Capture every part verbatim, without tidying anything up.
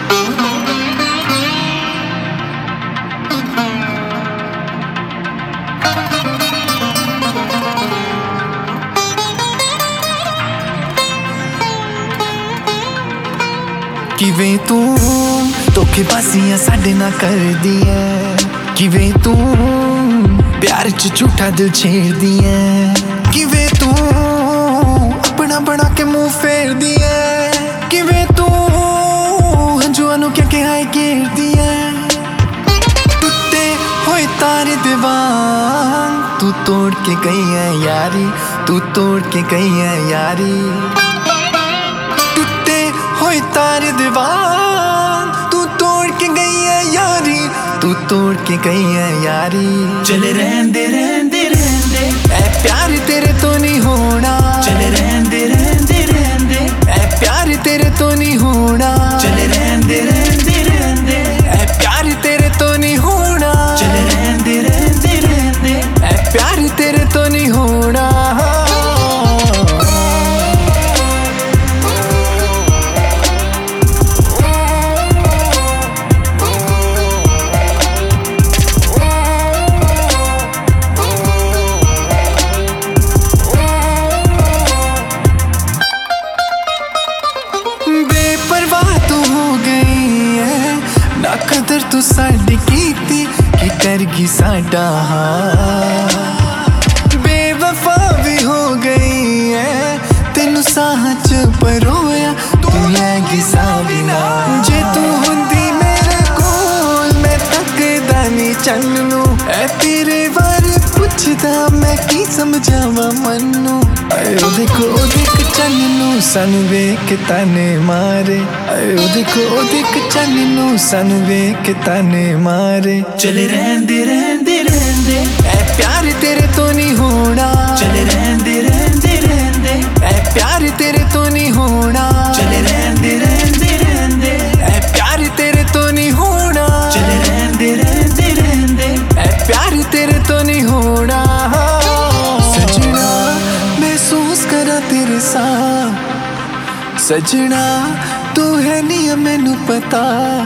किवें तू धोखेबाजियां साडे नाल करदी ऐ, किवें तू प्यार च झूठा दिल छेड़दी ऐ, किवें तू अपना बना के मुंह फेरदी ऐ, किवें तू हंजुआं नूं क्या क्या घेरदी ऐ। टुटे होए तारे दे वांग तू तोड़ के गई है यारी, तू तोड़ के गई है यारी। टुटे होए तारे दे वांग तू तोड़ के गई है यारी, तू तोड़ के गई है यारी। चले रहंदे रहंदे रहंदे ऐ प्यार तेरे तो नहीं होना, चले रहंदे रहंदे रहंदे ऐ प्यार तेरे तो नहीं होना, चले रहंदे रहंदे रहंदे ऐ प्यार तेरे तो नहीं होना, चले रहंदे रहंदे रहंदे ऐ प्यार तेरे तो नहीं होना। कदर तू साडी कीती की करगी साडा हाल, बेवफा भी हो गई है तेनू साह च परोया तू लैगी सावी नाल। जे तू हुंदी मेरे कोल मैं तकदा नी चन्न नूं, ऐ तेरे बारे पुछदा मैं की समझावां मन्नू। ओ देखो ओ देख चन्न नूं सानू वेख के ताने मारे, ओ देखो ओ देख चन्न नूं सानू वेख के ताने मारे। चले रहंदे रहंदे रहंदे ऐ प्यार तेरे तो नहीं होना, चले रहंदे रहंदे रहंदे ऐ प्यार तेरे तो नहीं होना, चले रहंदे रहंदे रहंदे ऐ प्यार तेरे तो नहीं होना, चले रहंदे रहंदे रहंदे ऐ प्यार तेरे तो नहीं होना। सजना महसूस करा तेरे साथ, सजना तू है नहीं मैनू पता,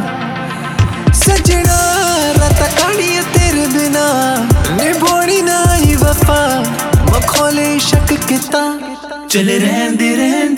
सजना रात काढ़िया तेरे बिना निभोनी ना ही वफा मखौले शक किता। चले रहंदे रहंदे